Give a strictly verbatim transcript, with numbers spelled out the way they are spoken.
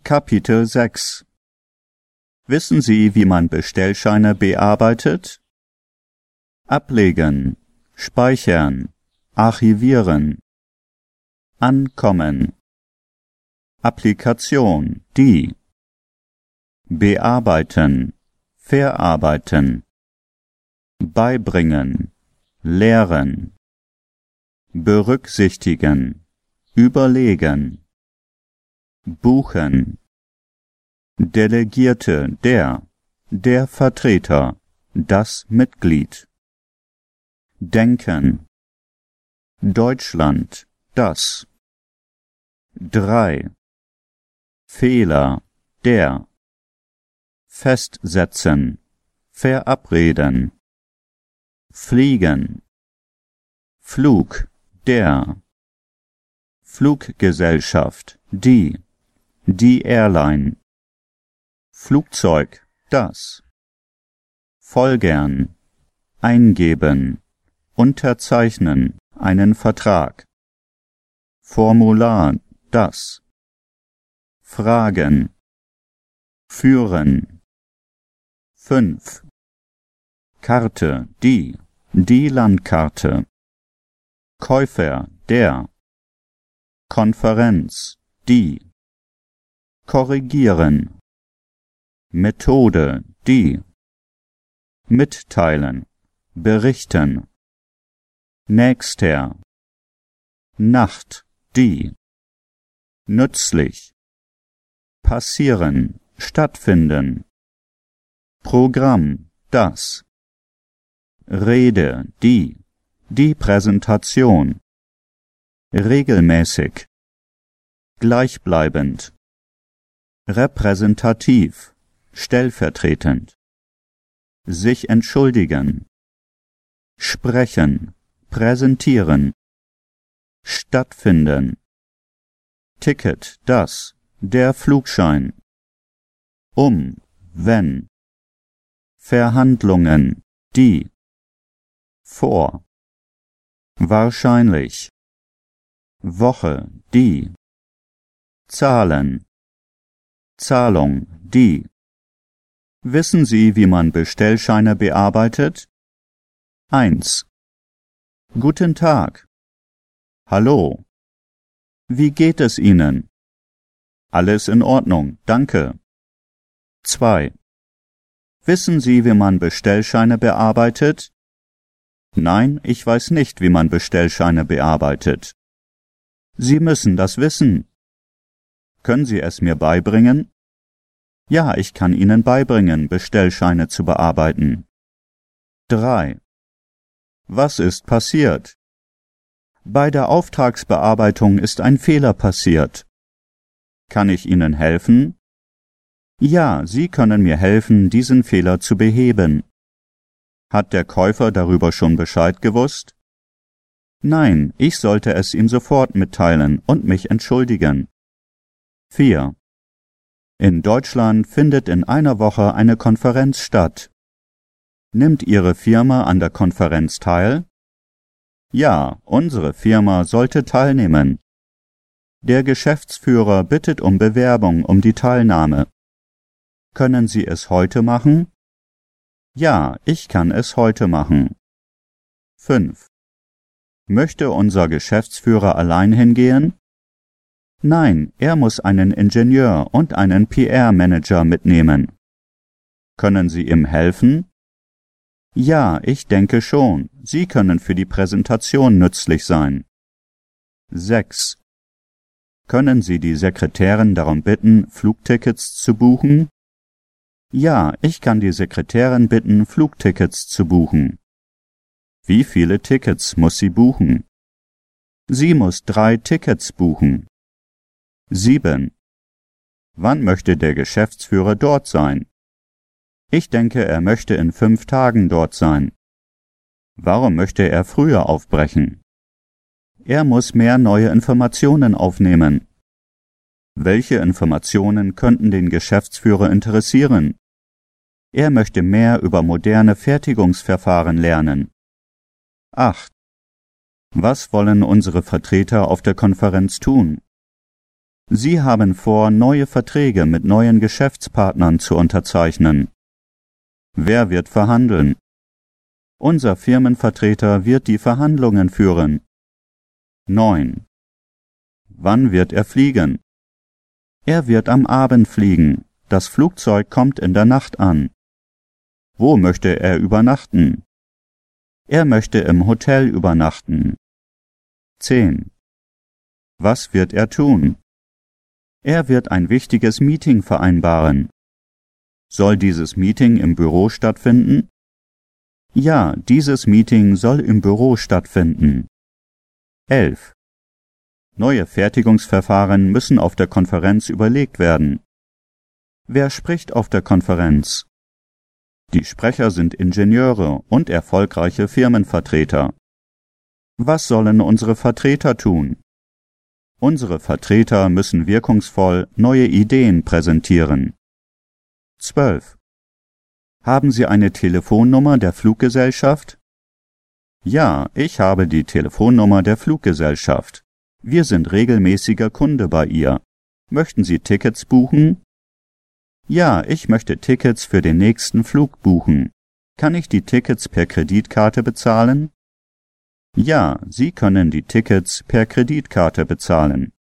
Kapitel sechs. Wissen Sie, wie man Bestellscheine bearbeitet? Ablegen, speichern, archivieren. Ankommen. Applikation, die. Bearbeiten, verarbeiten. Beibringen, lehren. Berücksichtigen, überlegen. Buchen. Delegierte, der, der Vertreter, das Mitglied. Denken. Deutschland, das. Drei. Fehler, der. Festsetzen, verabreden. Fliegen. Flug, der. Fluggesellschaft, die. Die Airline. Flugzeug, das. Folgern. Eingeben. Unterzeichnen, einen Vertrag. Formular, das. Fragen. Führen. Fünf. Karte, die. Die Landkarte. Käufer, der. Konferenz, die. Korrigieren. Methode, die. Mitteilen, berichten. Nächster. Nacht, die. Nützlich. Passieren, stattfinden. Programm, das. Rede, die. Die Präsentation. Regelmäßig. Gleichbleibend. Repräsentativ, stellvertretend. Sich entschuldigen. Sprechen, präsentieren. Stattfinden. Ticket, das, der Flugschein. Um, wenn. Verhandlungen, die. Vor. Wahrscheinlich. Woche, die. Zahlen. Zahlung, die. Wissen Sie, wie man Bestellscheine bearbeitet? eins. Guten Tag. Hallo. Wie geht es Ihnen? Alles in Ordnung, danke. zwei. Wissen Sie, wie man Bestellscheine bearbeitet? Nein, ich weiß nicht, wie man Bestellscheine bearbeitet. Sie müssen das wissen. Können Sie es mir beibringen? Ja, ich kann Ihnen beibringen, Bestellscheine zu bearbeiten. drei. Was ist passiert? Bei der Auftragsbearbeitung ist ein Fehler passiert. Kann ich Ihnen helfen? Ja, Sie können mir helfen, diesen Fehler zu beheben. Hat der Käufer darüber schon Bescheid gewusst? Nein, ich sollte es ihm sofort mitteilen und mich entschuldigen. vier. In Deutschland findet in einer Woche eine Konferenz statt. Nimmt Ihre Firma an der Konferenz teil? Ja, unsere Firma sollte teilnehmen. Der Geschäftsführer bittet um Bewerbung um die Teilnahme. Können Sie es heute machen? Ja, ich kann es heute machen. fünf. Möchte unser Geschäftsführer allein hingehen? Nein, er muss einen Ingenieur und einen P R-Manager mitnehmen. Können Sie ihm helfen? Ja, ich denke schon. Sie können für die Präsentation nützlich sein. sechs. Können Sie die Sekretärin darum bitten, Flugtickets zu buchen? Ja, ich kann die Sekretärin bitten, Flugtickets zu buchen. Wie viele Tickets muss sie buchen? Sie muss drei Tickets buchen. sieben. Wann möchte der Geschäftsführer dort sein? Ich denke, er möchte in fünf Tagen dort sein. Warum möchte er früher aufbrechen? Er muss mehr neue Informationen aufnehmen. Welche Informationen könnten den Geschäftsführer interessieren? Er möchte mehr über moderne Fertigungsverfahren lernen. acht. Was wollen unsere Vertreter auf der Konferenz tun? Sie haben vor, neue Verträge mit neuen Geschäftspartnern zu unterzeichnen. Wer wird verhandeln? Unser Firmenvertreter wird die Verhandlungen führen. neun. Wann wird er fliegen? Er wird am Abend fliegen. Das Flugzeug kommt in der Nacht an. Wo möchte er übernachten? Er möchte im Hotel übernachten. zehn. Was wird er tun? Er wird ein wichtiges Meeting vereinbaren. Soll dieses Meeting im Büro stattfinden? Ja, dieses Meeting soll im Büro stattfinden. elf. Neue Fertigungsverfahren müssen auf der Konferenz überlegt werden. Wer spricht auf der Konferenz? Die Sprecher sind Ingenieure und erfolgreiche Firmenvertreter. Was sollen unsere Vertreter tun? Unsere Vertreter müssen wirkungsvoll neue Ideen präsentieren. zwölf. Haben Sie eine Telefonnummer der Fluggesellschaft? Ja, ich habe die Telefonnummer der Fluggesellschaft. Wir sind regelmäßiger Kunde bei ihr. Möchten Sie Tickets buchen? Ja, ich möchte Tickets für den nächsten Flug buchen. Kann ich die Tickets per Kreditkarte bezahlen? Ja, Sie können die Tickets per Kreditkarte bezahlen.